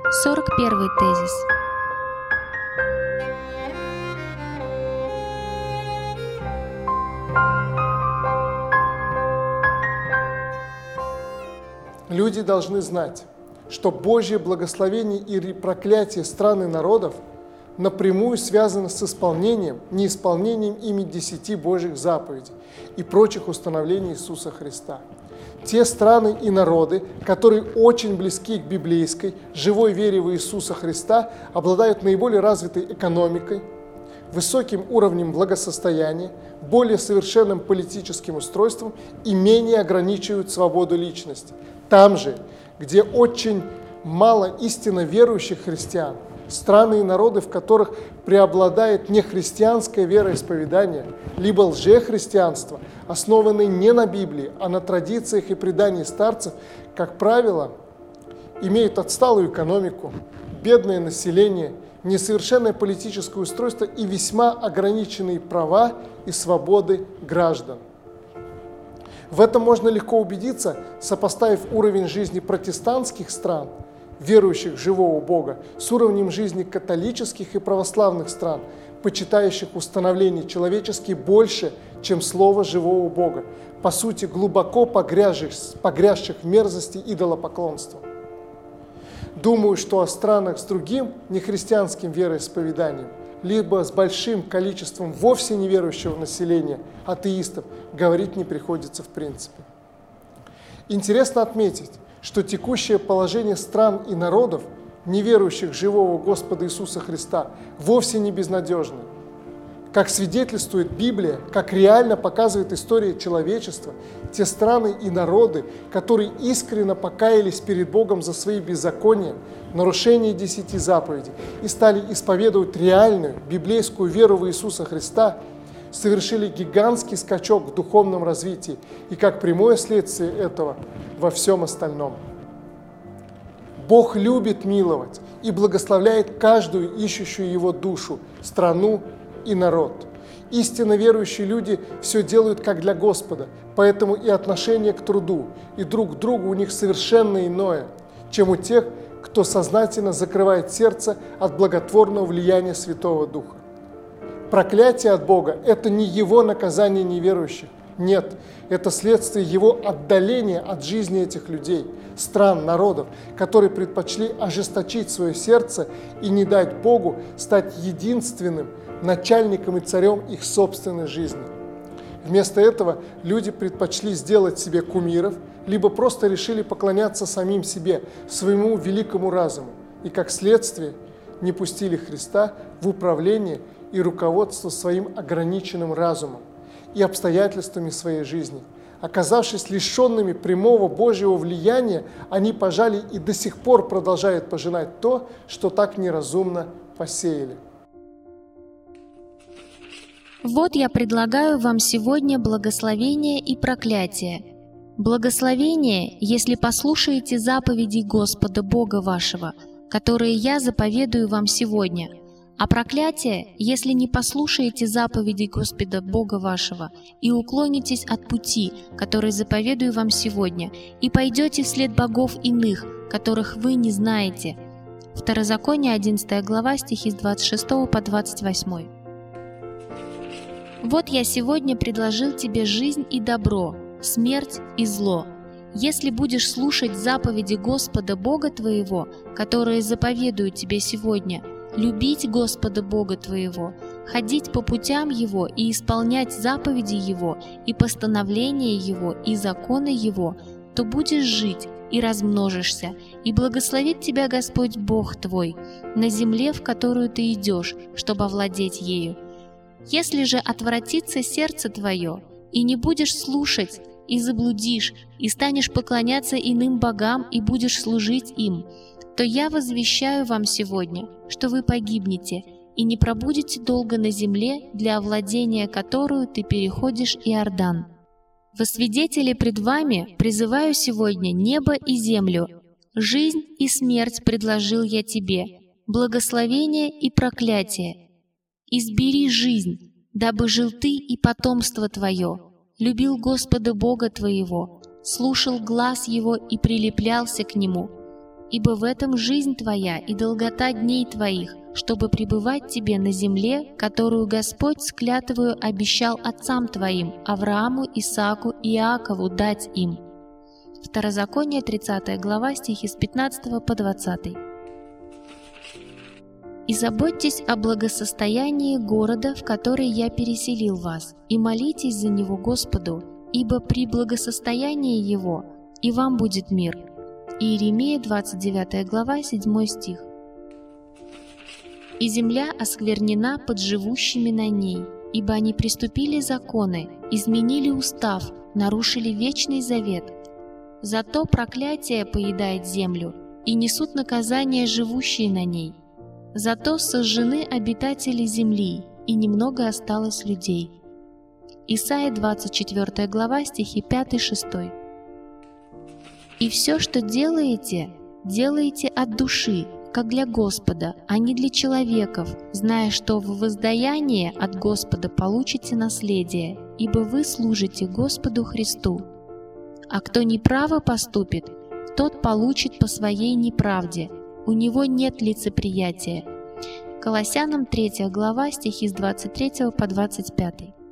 41 тезис. Люди должны знать, что Божье благословение и проклятие стран и народов напрямую связано с исполнением, неисполнением ими 10 Божьих заповедей и прочих установлений Иисуса Христа. Те страны и народы, которые очень близки к библейской, живой вере в Иисуса Христа, обладают наиболее развитой экономикой, высоким уровнем благосостояния, более совершенным политическим устройством и менее ограничивают свободу личности. Там же, где очень мало истинно верующих христиан, страны и народы, в которых преобладает нехристианское вероисповедание, либо лжехристианство, основанное не на Библии, а на традициях и предании старцев, как правило, имеют отсталую экономику, бедное население, несовершенное политическое устройство и весьма ограниченные права и свободы граждан. В этом можно легко убедиться, сопоставив уровень жизни протестантских стран, верующих в живого Бога, с уровнем жизни католических и православных стран, почитающих установления человеческие больше, чем слово живого Бога, по сути глубоко погрязших в мерзости идолопоклонства. Думаю, что о странах с другим нехристианским вероисповеданием, либо с большим количеством вовсе неверующего населения, атеистов, говорить не приходится в принципе. Интересно отметить, что текущее положение стран и народов, неверующих в живого Господа Иисуса Христа, вовсе не безнадежно. Как свидетельствует Библия, как реально показывает история человечества, те страны и народы, которые искренне покаялись перед Богом за свои беззакония, нарушение 10 заповедей и стали исповедовать реальную библейскую веру в Иисуса Христа, совершили гигантский скачок в духовном развитии и как прямое следствие этого во всем остальном. Бог любит миловать и благословляет каждую ищущую Его душу, страну и народ. Истинно верующие люди все делают как для Господа, поэтому и отношение к труду, и друг к другу у них совершенно иное, чем у тех, кто сознательно закрывает сердце от благотворного влияния Святого Духа. Проклятие от Бога – это не Его наказание неверующих. Нет, это следствие Его отдаления от жизни этих людей, стран, народов, которые предпочли ожесточить свое сердце и не дать Богу стать единственным начальником и царем их собственной жизни. Вместо этого люди предпочли сделать себе кумиров, либо просто решили поклоняться самим себе, своему великому разуму, и как следствие не пустили Христа в управление и руководство своим ограниченным разумом и обстоятельствами своей жизни. Оказавшись лишенными прямого Божьего влияния, они пожали и до сих пор продолжают пожинать то, что так неразумно посеяли. Вот я предлагаю вам сегодня благословение и проклятие. Благословение, если послушаете заповедей Господа Бога вашего, которые я заповедую вам сегодня, а проклятие, если не послушаете заповедей Господа Бога вашего и уклонитесь от пути, который заповедую вам сегодня, и пойдете вслед богов иных, которых вы не знаете. Второзаконие, 11 глава, стихи с 26 по 28. Вот я сегодня предложил тебе жизнь и добро, смерть и зло. Если будешь слушать заповеди Господа Бога твоего, которые заповедую тебе сегодня, любить Господа Бога твоего, ходить по путям Его и исполнять заповеди Его, и постановления Его, и законы Его, то будешь жить и размножишься, и благословит тебя Господь Бог твой на земле, в которую ты идешь, чтобы овладеть ею. Если же отвратится сердце твое, и не будешь слушать, и заблудишь, и станешь поклоняться иным богам, и будешь служить им, то я возвещаю вам сегодня, что вы погибнете, и не пробудете долго на земле, для овладения которую ты переходишь Иордан. Во свидетели пред вами призываю сегодня небо и землю. Жизнь и смерть предложил я тебе, благословение и проклятие. Избери жизнь, дабы жил ты и потомство твое, любил Господа Бога твоего, слушал глас Его и прилеплялся к Нему. ибо в этом жизнь твоя и долгота дней твоих, чтобы пребывать тебе на земле, которую Господь с клятвою обещал отцам твоим, Аврааму, Исааку и Иакову дать им». Второзаконие, 30 глава, стихи с 15 по 20. «И заботьтесь о благосостоянии города, в который я переселил вас, и молитесь за него Господу, ибо при благосостоянии его и вам будет мир». Иеремия, 29 глава, 7 стих. «И земля осквернена под живущими на ней, ибо они приступили законы, изменили устав, нарушили вечный завет. Зато проклятие поедает землю, и несут наказание живущие на ней. Зато сожжены обитатели земли, и немного осталось людей». Исайя, 24 глава, стихи 5-6. «И все, что делаете, делаете от души, как для Господа, а не для человеков, зная, что в воздаяние от Господа получите наследие, ибо вы служите Господу Христу. А кто неправо поступит, тот получит по своей неправде, у него нет лицеприятия». Колоссянам 3 глава, стихи с 23 по 25.